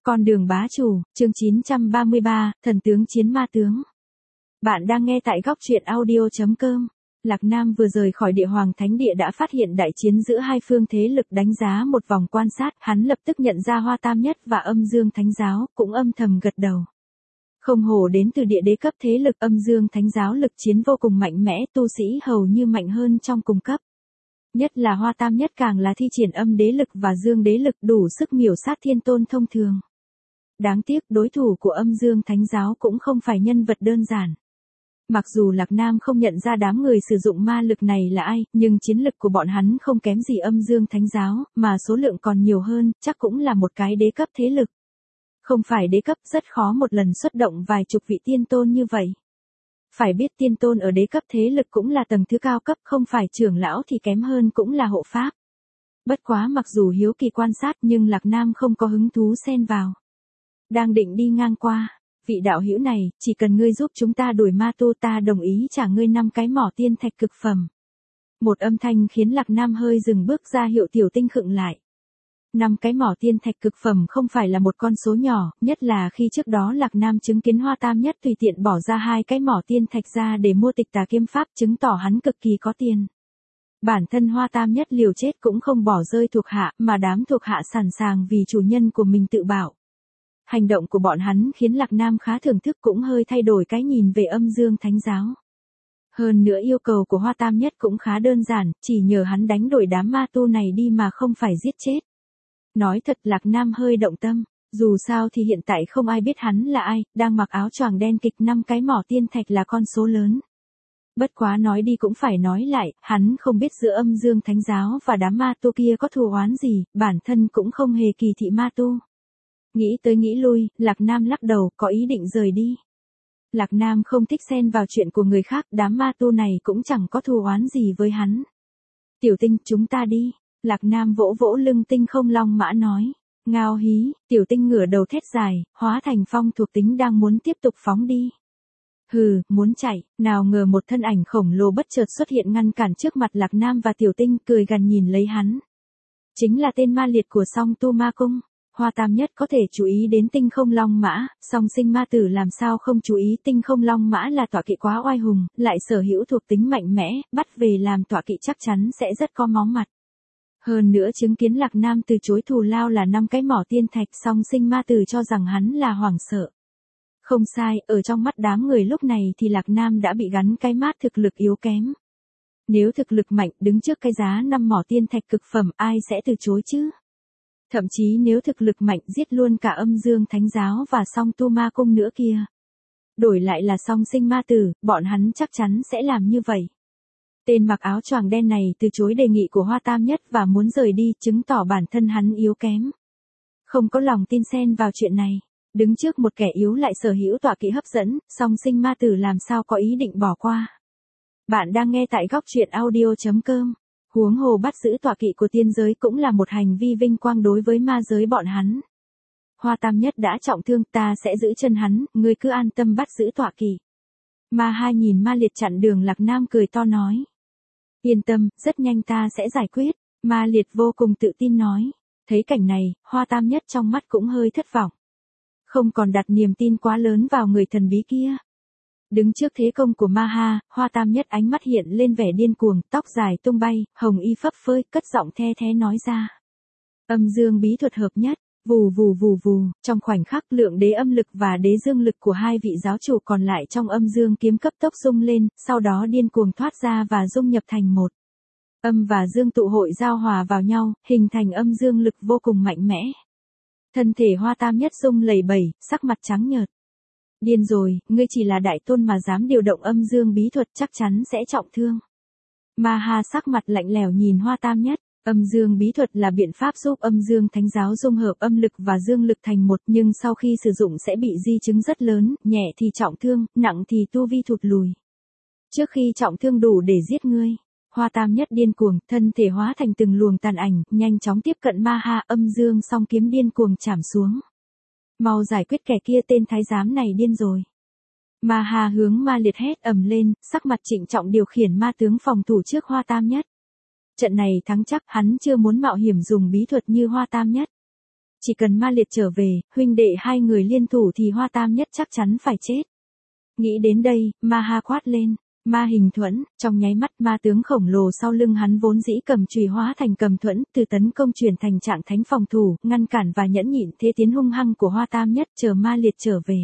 Con đường bá chủ, chương 933, thần tướng chiến ma tướng. Bạn đang nghe tại góc truyện audio.com. Lạc Nam vừa rời khỏi địa hoàng thánh địa đã phát hiện đại chiến giữa hai phương thế lực, đánh giá một vòng quan sát, hắn lập tức nhận ra Hoa Tam Nhất và Âm Dương Thánh Giáo, cũng âm thầm gật đầu. Không hổ đến từ địa đế cấp thế lực, Âm Dương Thánh Giáo lực chiến vô cùng mạnh mẽ, tu sĩ hầu như mạnh hơn trong cùng cấp. Nhất là Hoa Tam Nhất càng là thi triển âm đế lực và dương đế lực, đủ sức miểu sát thiên tôn thông thường. Đáng tiếc đối thủ của Âm Dương Thánh Giáo cũng không phải nhân vật đơn giản. Mặc dù Lạc Nam không nhận ra đám người sử dụng ma lực này là ai, nhưng chiến lực của bọn hắn không kém gì Âm Dương Thánh Giáo, mà số lượng còn nhiều hơn, chắc cũng là một cái đế cấp thế lực. Không phải đế cấp, rất khó một lần xuất động vài chục vị tiên tôn như vậy. Phải biết tiên tôn ở đế cấp thế lực cũng là tầng thứ cao cấp, không phải trưởng lão thì kém hơn cũng là hộ pháp. Bất quá mặc dù hiếu kỳ quan sát nhưng Lạc Nam không có hứng thú xen vào. Đang định đi ngang qua, vị đạo hữu này, chỉ cần ngươi giúp chúng ta đuổi ma tu, ta đồng ý trả ngươi 5 cái mỏ tiên thạch cực phẩm. Một âm thanh khiến Lạc Nam hơi dừng bước, ra hiệu Tiểu Tinh khựng lại. 5 cái mỏ tiên thạch cực phẩm không phải là một con số nhỏ, nhất là khi trước đó Lạc Nam chứng kiến Hoa Tam Nhất tùy tiện bỏ ra 2 cái mỏ tiên thạch ra để mua Tịch Tà Kiếm Pháp, chứng tỏ hắn cực kỳ có tiền. Bản thân Hoa Tam Nhất liều chết cũng không bỏ rơi thuộc hạ, mà đám thuộc hạ sẵn sàng vì chủ nhân của mình tự bảo. Hành động của bọn hắn khiến Lạc Nam khá thưởng thức, cũng hơi thay đổi cái nhìn về Âm Dương Thánh Giáo. Hơn nữa yêu cầu của Hoa Tam Nhất cũng khá đơn giản, chỉ nhờ hắn đánh đuổi đám ma tu này đi mà không phải giết chết. Nói thật Lạc Nam hơi động tâm, dù sao thì hiện tại không ai biết hắn là ai, đang mặc áo choàng đen kịch, 5 cái mỏ tiên thạch là con số lớn. Bất quá nói đi cũng phải nói lại, hắn không biết giữa Âm Dương Thánh Giáo và đám ma tu kia có thù oán gì, bản thân cũng không hề kỳ thị ma tu. Nghĩ tới nghĩ lui, Lạc Nam lắc đầu, có ý định rời đi. Lạc Nam không thích xen vào chuyện của người khác, đám ma tu này cũng chẳng có thù oán gì với hắn. Tiểu Tinh, chúng ta đi. Lạc Nam vỗ vỗ lưng Tinh Không Long Mã nói. Ngao hí, Tiểu Tinh ngửa đầu thét dài, hóa thành phong thuộc tính đang muốn tiếp tục phóng đi. Hừ, muốn chạy, nào ngờ một thân ảnh khổng lồ bất chợt xuất hiện ngăn cản trước mặt Lạc Nam và Tiểu Tinh, cười gằn nhìn lấy hắn. Chính là tên ma liệt của Song Tu Ma Cung. Hoa Tam Nhất có thể chú ý đến Tinh Không Long Mã, song sinh ma tử làm sao không chú ý. Tinh Không Long Mã là tọa kỵ quá oai hùng, lại sở hữu thuộc tính mạnh mẽ, bắt về làm tọa kỵ chắc chắn sẽ rất có máu mặt. Hơn nữa chứng kiến Lạc Nam từ chối thù lao là 5 cái mỏ tiên thạch, song sinh ma tử cho rằng hắn là hoảng sợ. Không sai, ở trong mắt đám người lúc này thì Lạc Nam đã bị gắn cái mác thực lực yếu kém. Nếu thực lực mạnh, đứng trước cái giá 5 mỏ tiên thạch cực phẩm, ai sẽ từ chối chứ? Thậm chí nếu thực lực mạnh, giết luôn cả Âm Dương Thánh Giáo và Song Tu Ma Cung nữa kia. Đổi lại là song sinh ma tử, bọn hắn chắc chắn sẽ làm như vậy. Tên mặc áo choàng đen này từ chối đề nghị của Hoa Tam Nhất và muốn rời đi, chứng tỏ bản thân hắn yếu kém. Không có lòng tin xen vào chuyện này. Đứng trước một kẻ yếu lại sở hữu tọa kỵ hấp dẫn, song sinh ma tử làm sao có ý định bỏ qua. Bạn đang nghe tại góc truyện audio.com. Huống hồ bắt giữ tọa kỵ của tiên giới cũng là một hành vi vinh quang đối với ma giới bọn hắn. Hoa Tam Nhất đã trọng thương, ta sẽ giữ chân hắn, ngươi cứ an tâm bắt giữ tọa kỵ. Ma Ha nhìn ma liệt chặn đường Lạc Nam cười to nói. Yên tâm, rất nhanh ta sẽ giải quyết. Ma liệt vô cùng tự tin nói. Thấy cảnh này, Hoa Tam Nhất trong mắt cũng hơi thất vọng. Không còn đặt niềm tin quá lớn vào người thần bí kia. Đứng trước thế công của Ma Ha, Hoa Tam Nhất ánh mắt hiện lên vẻ điên cuồng, tóc dài tung bay, hồng y phấp phới, cất giọng the thé nói ra. Âm dương bí thuật hợp nhất, vù vù vù vù, trong khoảnh khắc lượng đế âm lực và đế dương lực của hai vị giáo chủ còn lại trong âm dương kiếm cấp tốc rung lên, sau đó điên cuồng thoát ra và dung nhập thành một. Âm và dương tụ hội giao hòa vào nhau, hình thành âm dương lực vô cùng mạnh mẽ. Thân thể Hoa Tam Nhất rung lẩy bẩy, sắc mặt trắng nhợt. Điên rồi, ngươi chỉ là đại tôn mà dám điều động âm dương bí thuật, chắc chắn sẽ trọng thương. Ma Ha sắc mặt lạnh lẽo nhìn Hoa Tam Nhất. Âm dương bí thuật là biện pháp giúp Âm Dương Thánh Giáo dung hợp âm lực và dương lực thành một, nhưng sau khi sử dụng sẽ bị di chứng rất lớn, nhẹ thì trọng thương, nặng thì tu vi thụt lùi. Trước khi trọng thương đủ để giết ngươi, Hoa Tam Nhất điên cuồng, thân thể hóa thành từng luồng tàn ảnh, nhanh chóng tiếp cận Ma Ha, âm dương song kiếm điên cuồng chảm xuống. Mau giải quyết kẻ kia, tên thái giám này điên rồi. Ma Ha hướng ma liệt hét ầm lên, sắc mặt trịnh trọng điều khiển ma tướng phòng thủ trước Hoa Tam Nhất. Trận này thắng chắc, hắn chưa muốn mạo hiểm dùng bí thuật như Hoa Tam Nhất. Chỉ cần Ma Liệt trở về, huynh đệ hai người liên thủ thì Hoa Tam Nhất chắc chắn phải chết. Nghĩ đến đây, Ma Ha quát lên. Ma hình thuẫn, trong nháy mắt ma tướng khổng lồ sau lưng hắn vốn dĩ cầm chùy hóa thành cầm thuẫn, từ tấn công chuyển thành trạng thánh phòng thủ, ngăn cản và nhẫn nhịn thế tiến hung hăng của Hoa Tam Nhất chờ Ma Liệt trở về.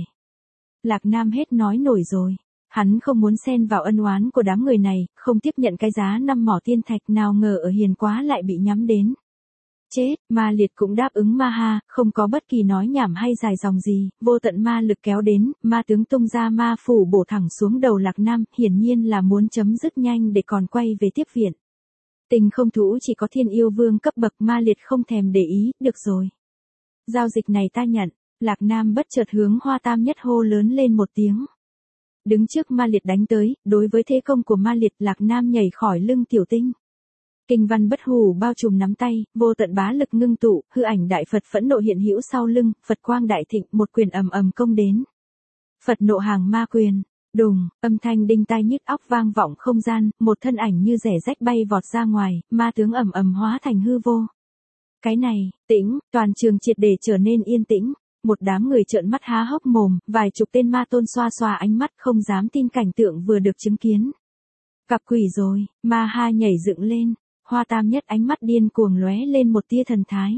Lạc Nam hết nói nổi rồi. Hắn không muốn xen vào ân oán của đám người này, không tiếp nhận cái giá 5 mỏ tiên thạch, nào ngờ ở Hiền Quá lại bị nhắm đến. Chết, Ma Liệt cũng đáp ứng Ma Ha, không có bất kỳ nói nhảm hay dài dòng gì, vô tận ma lực kéo đến, ma tướng tung ra ma phủ bổ thẳng xuống đầu Lạc Nam, hiển nhiên là muốn chấm dứt nhanh để còn quay về tiếp viện. Tình không thú chỉ có Thiên Yêu Vương cấp bậc, Ma Liệt không thèm để ý, được rồi. Giao dịch này ta nhận. Lạc Nam bất chợt hướng Hoa Tam Nhất hô lớn lên một tiếng. Đứng trước Ma Liệt đánh tới, đối với thế công của Ma Liệt, Lạc Nam nhảy khỏi lưng Tiểu Tinh. Kinh văn bất hủ bao trùm nắm tay, vô tận bá lực ngưng tụ, hư ảnh đại Phật phẫn nộ hiện hữu sau lưng, Phật quang đại thịnh, một quyền ầm ầm công đến. Phật nộ hàng ma quyền, đùng, âm thanh đinh tai nhức óc vang vọng không gian, một thân ảnh như rẻ rách bay vọt ra ngoài, ma tướng ầm ầm hóa thành hư vô. Cái này, tĩnh, toàn trường triệt để trở nên yên tĩnh. Một đám người trợn mắt há hốc mồm, vài chục tên ma tôn xoa xoa ánh mắt không dám tin cảnh tượng vừa được chứng kiến. Gặp quỷ rồi, Ma Ha nhảy dựng lên, Hoa Tam Nhất ánh mắt điên cuồng lóe lên một tia thần thái.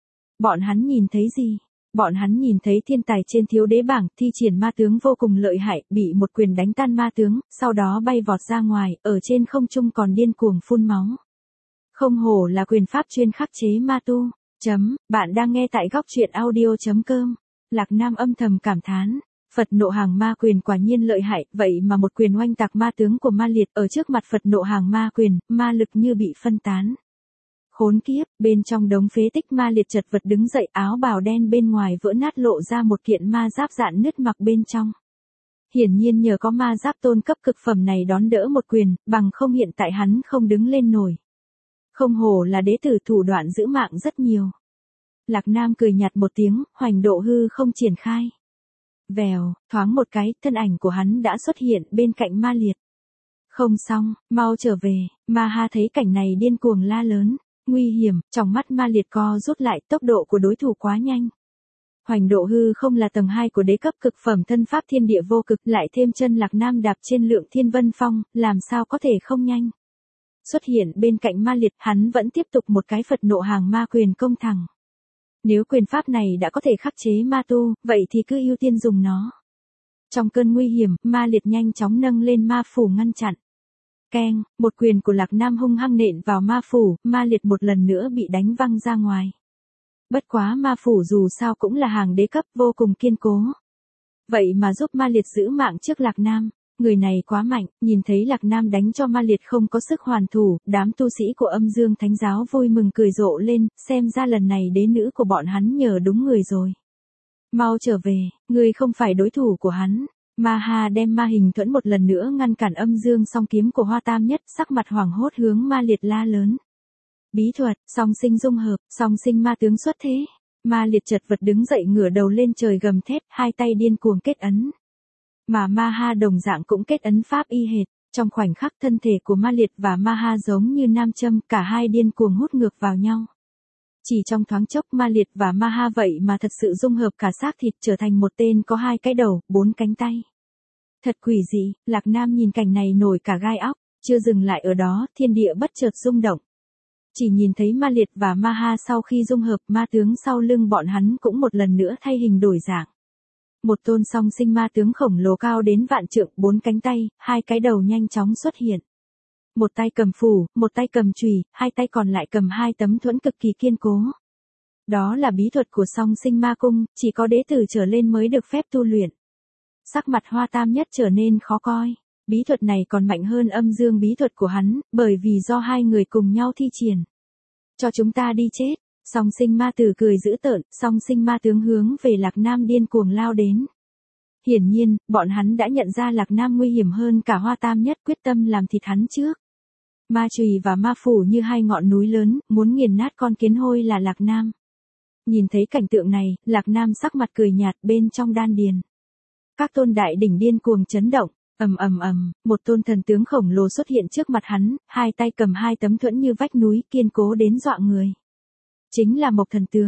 Bọn hắn nhìn thấy gì? Bọn hắn nhìn thấy thiên tài trên thiếu đế bảng, thi triển ma tướng vô cùng lợi hại, bị một quyền đánh tan ma tướng, sau đó bay vọt ra ngoài, ở trên không trung còn điên cuồng phun máu. Không hổ là quyền pháp chuyên khắc chế ma tu. Bạn đang nghe tại góc truyện audio.com. Lạc Nam âm thầm cảm thán. Phật nộ hàng ma quyền quả nhiên lợi hại, vậy mà một quyền oanh tạc ma tướng của Ma Liệt, ở trước mặt Phật nộ hàng ma quyền, ma lực như bị phân tán. Khốn kiếp, bên trong đống phế tích Ma Liệt chật vật đứng dậy, áo bào đen bên ngoài vỡ nát lộ ra một kiện ma giáp dạn nứt mặc bên trong. Hiển nhiên nhờ có ma giáp tôn cấp cực phẩm này đón đỡ một quyền, bằng không hiện tại hắn không đứng lên nổi. Không hổ là đế tử thủ đoạn giữ mạng rất nhiều. Lạc Nam cười nhạt một tiếng, hoành độ hư không triển khai. Vèo, thoáng một cái, thân ảnh của hắn đã xuất hiện bên cạnh Ma Liệt. Không xong, mau trở về, Ma Ha thấy cảnh này điên cuồng la lớn. Nguy hiểm, trong mắt Ma Liệt co rút lại, tốc độ của đối thủ quá nhanh. Hoành độ hư không là tầng 2 của đế cấp cực phẩm thân pháp thiên địa vô cực, lại thêm chân Lạc Nam đạp trên lượng thiên vân phong, làm sao có thể không nhanh. Xuất hiện bên cạnh Ma Liệt, hắn vẫn tiếp tục một cái Phật nộ hàng ma quyền công thẳng. Nếu quyền pháp này đã có thể khắc chế ma tu, vậy thì cứ ưu tiên dùng nó. Trong cơn nguy hiểm, Ma Liệt nhanh chóng nâng lên ma phủ ngăn chặn. Keng, một quyền của Lạc Nam hung hăng nện vào ma phủ, Ma Liệt một lần nữa bị đánh văng ra ngoài. Bất quá ma phủ dù sao cũng là hàng đế cấp vô cùng kiên cố. Vậy mà giúp Ma Liệt giữ mạng trước Lạc Nam. Người này quá mạnh, nhìn thấy Lạc Nam đánh cho Ma Liệt không có sức hoàn thủ, đám tu sĩ của Âm Dương Thánh Giáo vui mừng cười rộ lên, xem ra lần này đế nữ của bọn hắn nhờ đúng người rồi. Mau trở về, ngươi không phải đối thủ của hắn. Ma Ha đem ma hình thuẫn một lần nữa ngăn cản Âm Dương song kiếm của Hoa Tam Nhất, sắc mặt hoảng hốt hướng Ma Liệt la lớn. Bí thuật, song sinh dung hợp, song sinh ma tướng xuất thế. Ma Liệt chật vật đứng dậy ngửa đầu lên trời gầm thét, hai tay điên cuồng kết ấn. Mà Ma Ha đồng dạng cũng kết ấn pháp y hệt, trong khoảnh khắc thân thể của Ma Liệt và Ma Ha giống như nam châm, cả hai điên cuồng hút ngược vào nhau. Chỉ trong thoáng chốc Ma Liệt và Ma Ha vậy mà thật sự dung hợp cả xác thịt trở thành một tên có 2 cái đầu, 4 cánh tay. Thật quỷ dị, Lạc Nam nhìn cảnh này nổi cả gai óc, chưa dừng lại ở đó, thiên địa bất chợt rung động. Chỉ nhìn thấy Ma Liệt và Ma Ha sau khi dung hợp, ma tướng sau lưng bọn hắn cũng một lần nữa thay hình đổi dạng. Một tôn song sinh ma tướng khổng lồ cao đến vạn trượng, 4 cánh tay, 2 cái đầu nhanh chóng xuất hiện. Một tay cầm phủ, một tay cầm chùy, 2 tay còn lại cầm 2 tấm thuẫn cực kỳ kiên cố. Đó là bí thuật của song sinh ma cung, chỉ có đế tử trở lên mới được phép tu luyện. Sắc mặt Hoa Tam Nhất trở nên khó coi. Bí thuật này còn mạnh hơn Âm Dương bí thuật của hắn, bởi vì do hai người cùng nhau thi triển. Cho chúng ta đi chết. Song sinh ma tử cười dữ tợn, song sinh ma tướng hướng về Lạc Nam điên cuồng lao đến. Hiển nhiên, bọn hắn đã nhận ra Lạc Nam nguy hiểm hơn cả Hoa Tam Nhất, quyết tâm làm thịt hắn trước. Ma chùy và ma phủ như 2 ngọn núi lớn, muốn nghiền nát con kiến hôi là Lạc Nam. Nhìn thấy cảnh tượng này, Lạc Nam sắc mặt cười nhạt, bên trong đan điền. Các tôn đại đỉnh điên cuồng chấn động, ầm ầm ầm, một tôn thần tướng khổng lồ xuất hiện trước mặt hắn, 2 tay cầm 2 tấm thuẫn như vách núi, kiên cố đến dọa người. Chính là Mộc Thần Tướng.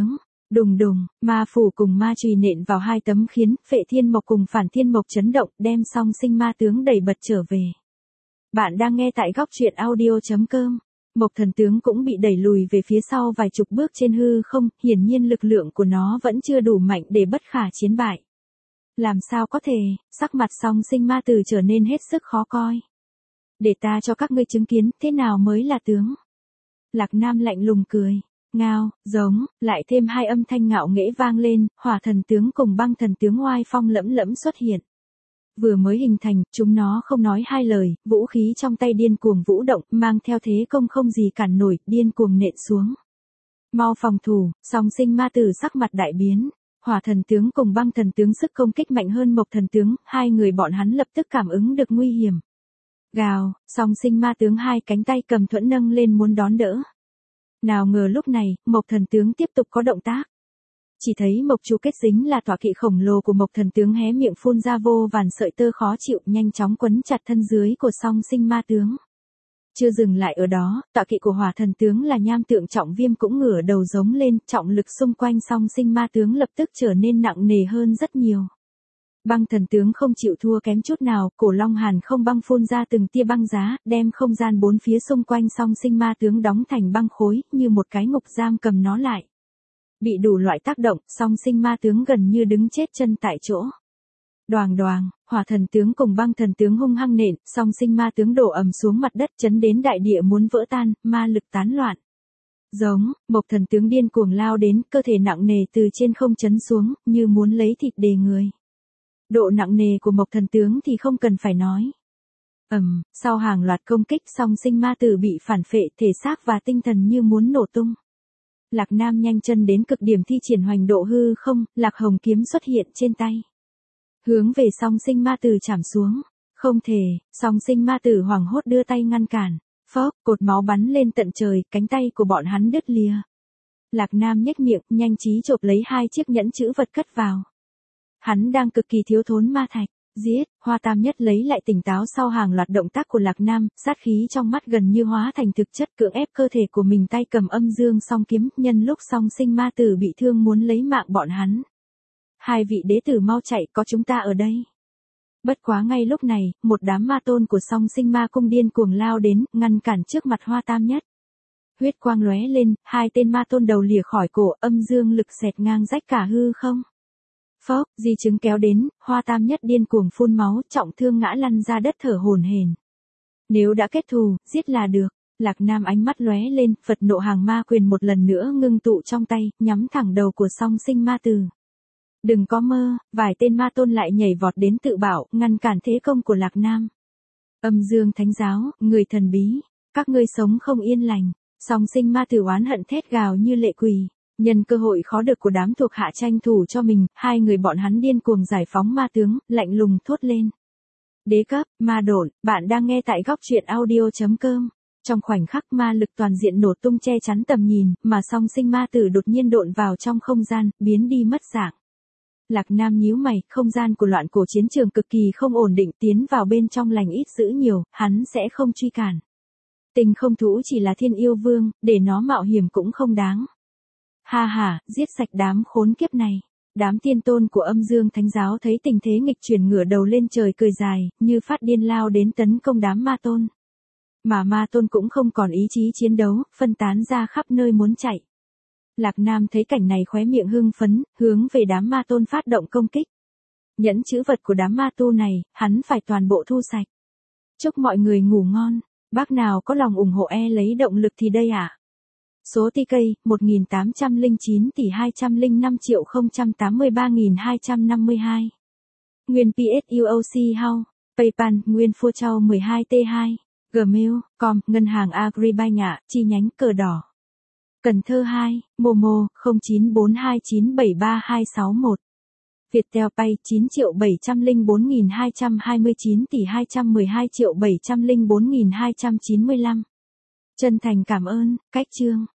Đùng đùng, ma phủ cùng ma chùy nện vào hai tấm khiến Phệ Thiên Mộc cùng Phản Thiên Mộc chấn động, đem Song Sinh Ma Tướng đẩy bật trở về. Bạn đang nghe tại góc truyện audio.com. Mộc Thần Tướng cũng bị đẩy lùi về phía sau vài chục bước trên hư không, hiển nhiên lực lượng của nó vẫn chưa đủ mạnh để bất khả chiến bại. Làm sao có thể, sắc mặt Song Sinh Ma Tử trở nên hết sức khó coi. Để ta cho các ngươi chứng kiến thế nào mới là tướng. Lạc Nam lạnh lùng cười. Ngao, giống, lại thêm hai âm thanh ngạo nghễ vang lên, Hỏa Thần Tướng cùng Băng Thần Tướng oai phong lẫm lẫm xuất hiện. Vừa mới hình thành, chúng nó không nói hai lời, vũ khí trong tay điên cuồng vũ động, mang theo thế công không gì cản nổi, điên cuồng nện xuống. Mau phòng thủ, Song Sinh Ma Tử sắc mặt đại biến. Hỏa Thần Tướng cùng Băng Thần Tướng sức công kích mạnh hơn Mộc Thần Tướng, hai người bọn hắn lập tức cảm ứng được nguy hiểm. Gào, Song Sinh Ma Tướng hai cánh tay cầm thuẫn nâng lên muốn đón đỡ. Nào ngờ lúc này, Mộc Thần Tướng tiếp tục có động tác. Chỉ thấy Mộc Chu Kết Dính là tọa kỵ khổng lồ của Mộc Thần Tướng hé miệng phun ra vô vàn sợi tơ khó chịu, nhanh chóng quấn chặt thân dưới của Song Sinh Ma Tướng. Chưa dừng lại ở đó, tọa kỵ của Hỏa Thần Tướng là Nham Tượng Trọng Viêm cũng ngửa đầu giống lên, trọng lực xung quanh Song Sinh Ma Tướng lập tức trở nên nặng nề hơn rất nhiều. Băng Thần Tướng không chịu thua kém chút nào, cổ Long Hàn không băng phun ra từng tia băng giá, đem không gian bốn phía xung quanh Song Sinh Ma Tướng đóng thành băng khối, như một cái ngục giam cầm nó lại. Bị đủ loại tác động, Song Sinh Ma Tướng gần như đứng chết chân tại chỗ. Đoàng đoàng, Hỏa Thần Tướng cùng Băng Thần Tướng hung hăng nện, Song Sinh Ma Tướng đổ ầm xuống mặt đất, chấn đến đại địa muốn vỡ tan, ma lực tán loạn. Giống, Mộc Thần Tướng điên cuồng lao đến, cơ thể nặng nề từ trên không chấn xuống, như muốn lấy thịt đề người. Độ nặng nề của Mộc Thần Tướng thì không cần phải nói. Sau hàng loạt công kích, Song Sinh Ma Tử bị phản phệ, thể xác và tinh thần như muốn nổ tung. Lạc Nam nhanh chân đến cực điểm thi triển Hoành Độ Hư Không, Lạc Hồng kiếm xuất hiện trên tay. Hướng về Song Sinh Ma Tử chạm xuống. Không thể, Song Sinh Ma Tử hoảng hốt đưa tay ngăn cản. Phốc, cột máu bắn lên tận trời, cánh tay của bọn hắn đứt lìa. Lạc Nam nhếch miệng, nhanh trí chộp lấy hai chiếc nhẫn chữ vật cất vào. Hắn đang cực kỳ thiếu thốn ma thạch. Giết, Hoa Tam Nhất lấy lại tỉnh táo sau hàng loạt động tác của Lạc Nam, sát khí trong mắt gần như hóa thành thực chất, cưỡng ép cơ thể của mình, tay cầm âm dương song kiếm, nhân lúc Song Sinh Ma Tử bị thương muốn lấy mạng bọn hắn. Hai vị đế tử mau chạy, có chúng ta ở đây. Bất quá ngay lúc này, một đám ma tôn của Song Sinh Ma Cung điên cuồng lao đến, ngăn cản trước mặt Hoa Tam Nhất. Huyết quang lóe lên, hai tên ma tôn đầu lìa khỏi cổ, âm dương lực xẹt ngang rách cả hư không. Phốc, di chứng kéo đến, Hoa Tam Nhất điên cuồng phun máu, trọng thương ngã lăn ra đất thở hổn hển. Nếu đã kết thù, giết là được. Lạc Nam ánh mắt lóe lên, Phật Nộ Hàng Ma Quyền một lần nữa ngưng tụ trong tay, nhắm thẳng đầu của Song Sinh Ma Tử. Đừng có mơ, vài tên ma tôn lại nhảy vọt đến tự bảo, ngăn cản thế công của Lạc Nam. Âm Dương Thánh Giáo, người thần bí, các ngươi sống không yên lành. Song Sinh Ma Tử oán hận thét gào như lệ quỷ. Nhân cơ hội khó được của đám thuộc hạ tranh thủ cho mình, hai người bọn hắn điên cuồng giải phóng ma tướng, lạnh lùng thốt lên. Đế cấp, ma độn, bạn đang nghe tại góc truyện audio.com. Trong khoảnh khắc ma lực toàn diện nổ tung che chắn tầm nhìn, mà Song Sinh Ma Tử đột nhiên độn vào trong không gian, biến đi mất dạng. Lạc Nam nhíu mày, không gian của loạn cổ chiến trường cực kỳ không ổn định, tiến vào bên trong lành ít dữ nhiều, hắn sẽ không truy cản. Tình không thú chỉ là thiên yêu vương, để nó mạo hiểm cũng không đáng. Ha ha, giết sạch đám khốn kiếp này. Đám tiên tôn của Âm Dương Thánh Giáo thấy tình thế nghịch chuyển ngửa đầu lên trời cười dài, như phát điên lao đến tấn công đám ma tôn. Mà ma tôn cũng không còn ý chí chiến đấu, phân tán ra khắp nơi muốn chạy. Lạc Nam thấy cảnh này khóe miệng hưng phấn, hướng về đám ma tôn phát động công kích. Nhẫn chữ vật của đám ma tu này, hắn phải toàn bộ thu sạch. Chúc mọi người ngủ ngon, bác nào có lòng ủng hộ lấy động lực thì đây ạ. Số TK 1809 tỷ 205.083.252. Nguyên PSUOC House, PayPal, Nguyên Phua Châu 12T2, Gmail.com, Ngân hàng Agribank ạ, chi nhánh Cờ Đỏ. Cần Thơ 2, Momo, 0942973261. Viettel Pay 9.704.229 tỷ 212.704.295. Chân thành cảm ơn, Cách Chương.